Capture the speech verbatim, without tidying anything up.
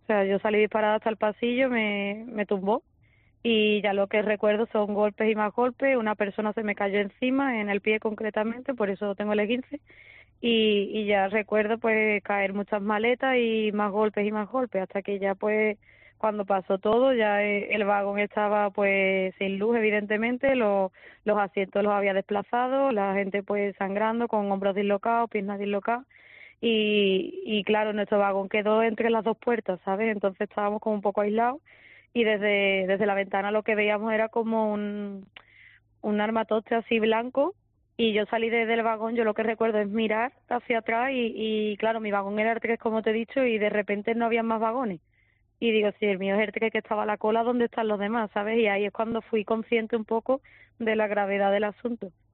sea, yo salí disparada hasta el pasillo, me, me tumbó y ya lo que recuerdo son golpes y más golpes. Una persona se me cayó encima, en el pie concretamente, por eso tengo el esguince. Y, y ya recuerdo pues caer muchas maletas y más golpes y más golpes, hasta que ya pues cuando pasó todo ya eh, el vagón estaba pues sin luz evidentemente, los, los asientos los había desplazado, la gente pues sangrando con hombros dislocados, piernas dislocadas y, y claro, nuestro vagón quedó entre las dos puertas, ¿sabes? Entonces estábamos como un poco aislados y desde, desde la ventana lo que veíamos era como un, un armatoste así blanco y yo salí desde el vagón, yo lo que recuerdo es mirar hacia atrás y, y claro, mi vagón era el tres como te he dicho y de repente no había más vagones. Y digo, si el mío es el tres que estaba a la cola, ¿dónde están los demás? ¿Sabes? Y ahí es cuando fui consciente un poco de la gravedad del asunto.